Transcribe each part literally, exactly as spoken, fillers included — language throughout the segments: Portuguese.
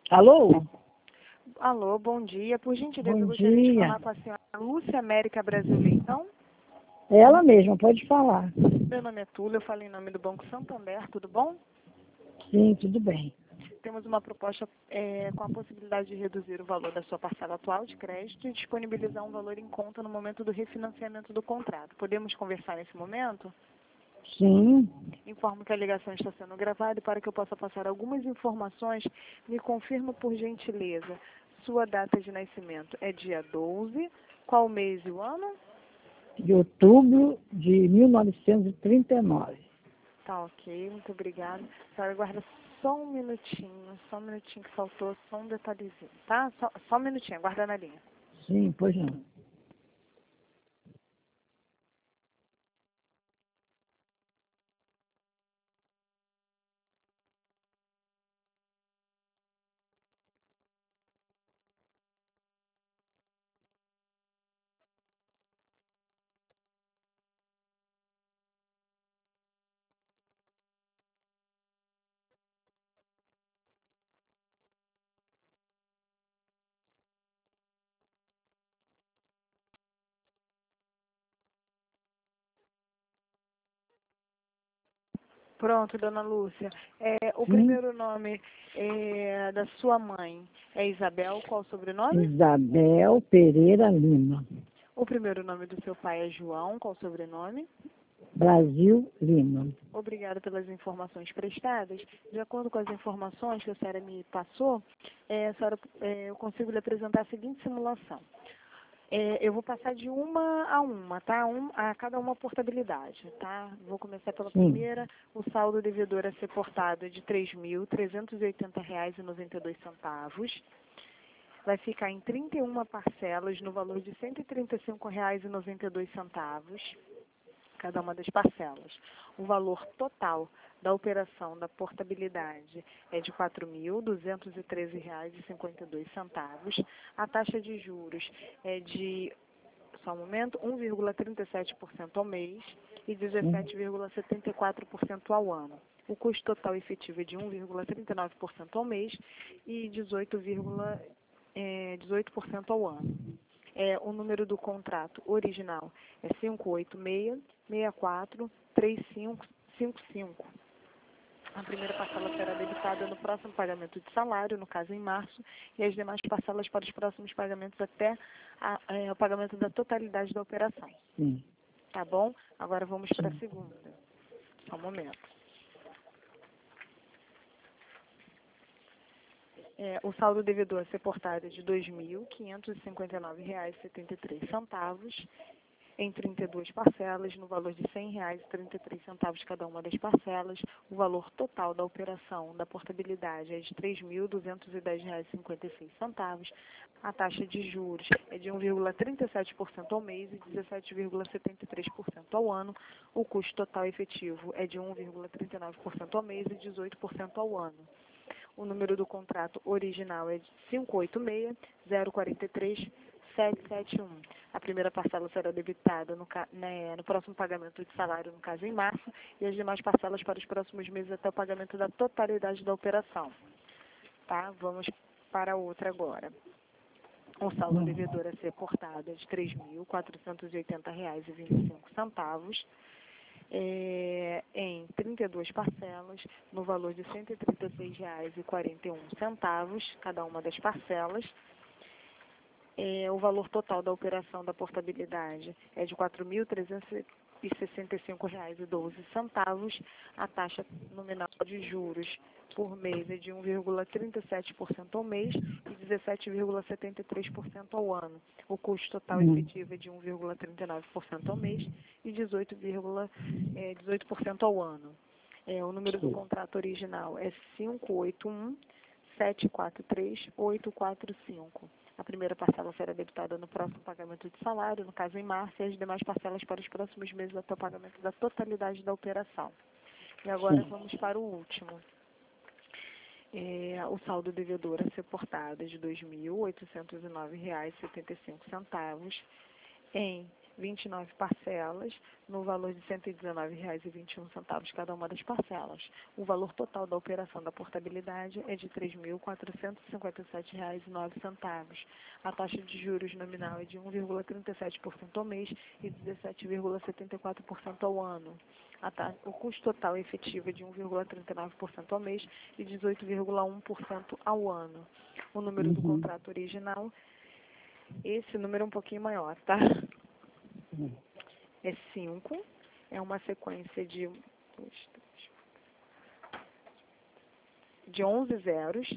Alô? Alô, bom dia. Por gentileza, Bom eu gostaria de dia. falar com a senhora Lúcia América Brasil Leitão. Ela mesma, pode falar. Meu nome é Túlia, eu falo em nome do Banco Santander, tudo bom? Sim, tudo bem. Temos uma proposta é, com a possibilidade de reduzir o valor da sua parcela atual de crédito e disponibilizar um valor em conta no momento do refinanciamento do contrato. Podemos conversar nesse momento? Sim, Informo que a ligação está sendo gravada e para que eu possa passar algumas informações, me confirma por gentileza. Sua data de nascimento é dia doze, qual mês e o ano? de outubro de mil novecentos e trinta e nove. Tá ok, muito obrigada. A senhora aguarda só um minutinho, só um minutinho que faltou, só um detalhezinho, tá? Só, só um minutinho, aguarda na linha. Sim, pois não. Pronto, dona Lúcia. É, o Sim, primeiro nome é, da sua mãe é Isabel, qual o sobrenome? Isabel Pereira Lima. O primeiro nome do seu pai é João, qual o sobrenome? Brasil Lima. Obrigada pelas informações prestadas. De acordo com as informações que a senhora me passou, é, a senhora, é, eu consigo lhe apresentar a seguinte simulação. É, eu vou passar de uma a uma, tá? Um, a cada uma portabilidade, tá? Vou começar pela Sim. primeira. O saldo devedor a ser portado é de três mil trezentos e oitenta reais e noventa e dois centavos. Vai ficar em trinta e uma parcelas no valor de cento e trinta e cinco reais e noventa e dois centavos, cada uma das parcelas. O valor total da operação da portabilidade é de quatro mil duzentos e treze reais e cinquenta e dois centavos. A taxa de juros é de, só um momento, um vírgula trinta e sete por cento ao mês e dezessete vírgula setenta e quatro por cento ao ano. O custo total efetivo é de um vírgula trinta e nove por cento ao mês e dezoito vírgula dezoito por cento ao ano. É, o número do contrato original é cinco oito seis, seis quatro, três cinco cinco cinco. A primeira parcela será debitada no próximo pagamento de salário, no caso em março, e as demais parcelas para os próximos pagamentos até a, é, o pagamento da totalidade da operação. Sim. Tá bom? Agora vamos para a Sim. segunda. Só um momento. É, o saldo devedor a ser portado é de dois mil quinhentos e cinquenta e nove reais e setenta e três centavos, em trinta e duas parcelas, no valor de cem reais e trinta e três centavos cada uma das parcelas. O valor total da operação da portabilidade é de três mil duzentos e dez reais e cinquenta e seis centavos. A taxa de juros é de um vírgula trinta e sete por cento ao mês e dezessete vírgula setenta e três por cento ao ano. O custo total efetivo é de um vírgula trinta e nove por cento ao mês e dezoito por cento ao ano. O número do contrato original é de cinco oito seis, zero quatro três, sete sete um. A primeira parcela será debitada no, né, no próximo pagamento de salário, no caso em março, e as demais parcelas para os próximos meses até o pagamento da totalidade da operação. Tá? Vamos para outra agora. O saldo devedor a ser portado é de três mil quatrocentos e oitenta reais e vinte e cinco centavos. É, em trinta e duas parcelas, no valor de cento e trinta e seis reais e quarenta e um centavos, cada uma das parcelas. É, o valor total da operação da portabilidade é de quatro mil trezentos e sessenta e cinco reais e doze centavos. A taxa nominal de juros por mês é de um vírgula trinta e sete por cento ao mês e dezessete vírgula setenta e três por cento ao ano. O custo total Hum. efetivo é de um vírgula trinta e nove por cento ao mês e dezoito vírgula dezoito por cento ao ano. É, o número do contrato original é cinco oito um, sete quatro três, oito quatro cinco. A primeira parcela será debitada no próximo pagamento de salário, no caso em março, e as demais parcelas para os próximos meses até o pagamento da totalidade da operação. E agora Sim. vamos para o último. É, o saldo devedor a ser portado é de dois mil oitocentos e nove reais e setenta e cinco centavos, em vinte e nove parcelas, no valor de cento e dezenove reais e vinte e um centavos cada uma das parcelas. O valor total da operação da portabilidade é de três mil quatrocentos e cinquenta e sete reais e nove centavos. A taxa de juros nominal é de um vírgula trinta e sete por cento ao mês e dezessete vírgula setenta e quatro por cento ao ano. A ta... O custo total efetivo é de um vírgula trinta e nove por cento ao mês e dezoito vírgula um por cento ao ano. O número do Uhum. contrato original, esse número é um pouquinho maior, tá? Uhum. É cinco, é uma sequência de, um, dois, três, de onze zeros,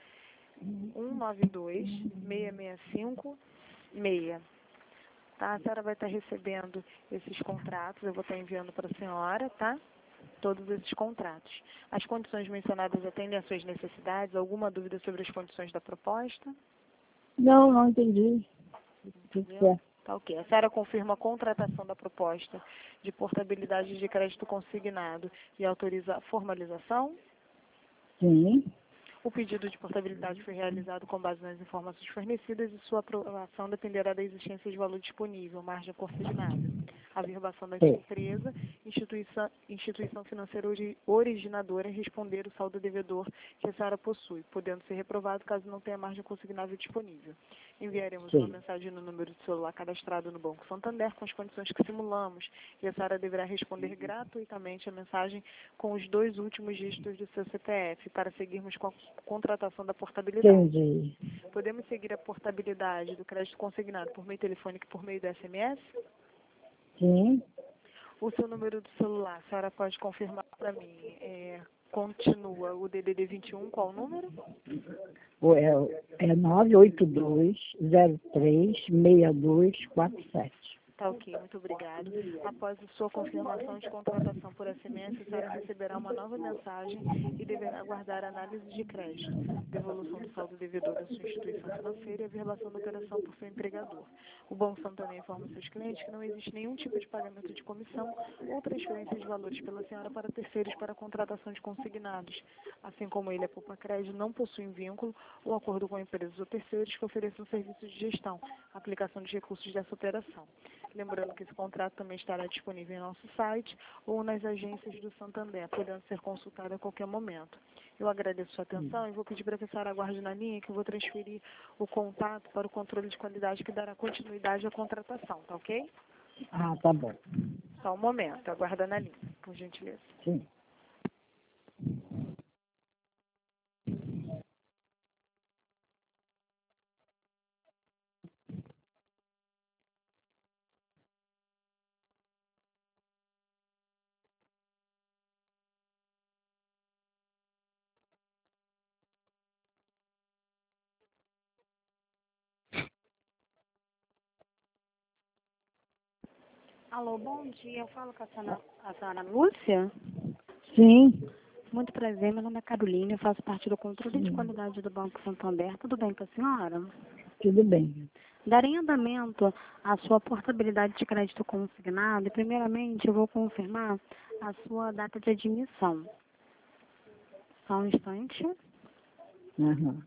um nove dois, seis seis cinco, seis. Tá? A senhora vai estar recebendo esses contratos, eu vou estar enviando para a senhora, tá? Todos esses contratos. As condições mencionadas atendem às suas necessidades? Alguma dúvida sobre as condições da proposta? Não, não entendi. Tudo Entendeu? certo. Tá ok. A senhora confirma a contratação da proposta de portabilidade de crédito consignado e autoriza a formalização? Sim, O pedido de portabilidade foi realizado com base nas informações fornecidas e sua aprovação dependerá da existência de valor disponível, margem consignada. A verbação da é. empresa, instituição, instituição financeira ori, originadora responder o saldo devedor que a senhora possui, podendo ser reprovado caso não tenha margem consignável disponível. Enviaremos uma Sim. mensagem no número de celular cadastrado no Banco Santander com as condições que simulamos e a senhora deverá responder gratuitamente a mensagem com os dois últimos dígitos do seu C P F para seguirmos com a contratação da portabilidade. Entendi. Podemos seguir a portabilidade do crédito consignado por meio telefônico e por meio do S M S? Sim. O seu número do celular, a senhora pode confirmar para mim. É, continua o D D D vinte e um, qual o número? O- É, é nove oito dois, zero três, seis dois quatro sete. Tá ok, muito obrigado. Após a sua confirmação de contratação por S M S, a senhora receberá uma nova mensagem e deverá aguardar a análise de crédito, devolução do saldo devedor da sua instituição financeira e a verbação da operação por seu empregador. O Banco Santander informa seus clientes que não existe nenhum tipo de pagamento de comissão ou transferência de valores pela senhora para terceiros para a contratação de consignados. Assim como ele, a Poupa Crédito não possui vínculo ou acordo com empresas ou terceiros que ofereçam serviços de gestão, aplicação de recursos dessa operação. Lembrando que esse contrato também estará disponível em nosso site ou nas agências do Santander, podendo ser consultado a qualquer momento. Eu agradeço a sua atenção e vou pedir para que a senhora aguarde na linha que eu vou transferir o contato para o controle de qualidade que dará continuidade à contratação, tá ok? Ah, tá bom. Só um momento, aguarda na linha, por gentileza. Sim. Alô, bom dia. Eu falo com a senhora, a senhora Lúcia. Sim. Muito prazer, meu nome é Carolina, eu faço parte do controle de Sim. qualidade do Banco Santander. Tudo bem com a senhora? Tudo bem. Darei andamento à sua portabilidade de crédito consignado e, primeiramente, eu vou confirmar a sua data de admissão. Só um instante. Aham.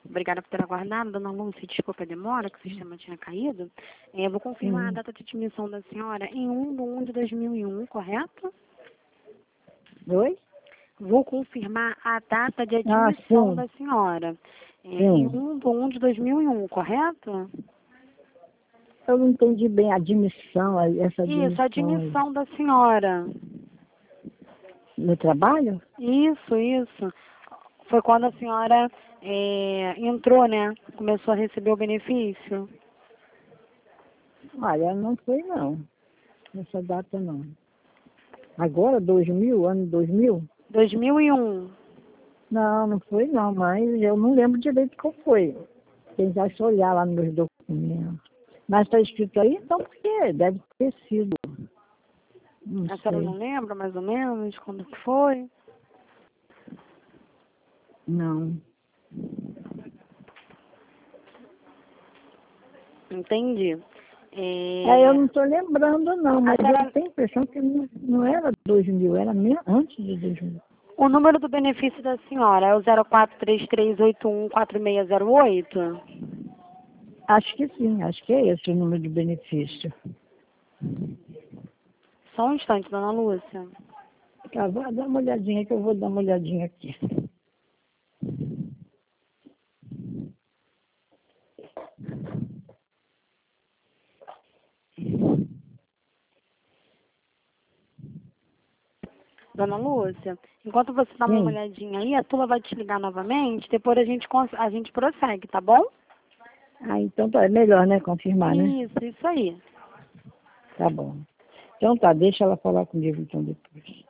Obrigada por ter aguardado, dona Lúcia. Desculpa a demora, que o sistema tinha caído. É, vou confirmar Hum. a data de admissão da senhora em um de um de dois mil e um, correto? Oi? Vou confirmar a data de Ah, admissão sim. da senhora. É, Sim. em um de um de dois mil e um, correto? Eu não entendi bem a admissão, aí, essa admissão. Isso, a admissão da senhora. No trabalho? Isso, isso. Foi quando a senhora é, entrou, né? Começou a receber o benefício. Olha, não foi não. Essa data não. Agora, dois mil, ano dois mil? dois mil e um. Não, não foi não, mas eu não lembro direito qual foi. Tem que só olhar lá nos meus documentos. Mas está escrito aí, então por quê? Deve ter sido. Não A senhora sei. não lembra mais ou menos quando que foi? Não. Entendi. É, É, eu não estou lembrando não, mas senhora- eu tenho a impressão que não, não era dois mil, era me- antes de dois mil. O número do benefício da senhora é o zero quatro três três oito um quatro seis zero oito? Acho que sim, acho que é esse o número de benefício. Só um instante, dona Lúcia. Tá, vai dar uma olhadinha que eu vou dar uma olhadinha aqui. Dona Lúcia, enquanto você dá uma Sim. olhadinha aí, a turma vai te ligar novamente, depois a gente, cons- a gente prossegue, tá bom? Ah, então tá, é melhor, né, confirmar, né? Isso, isso aí. Tá bom. Então tá, deixa ela falar comigo então depois.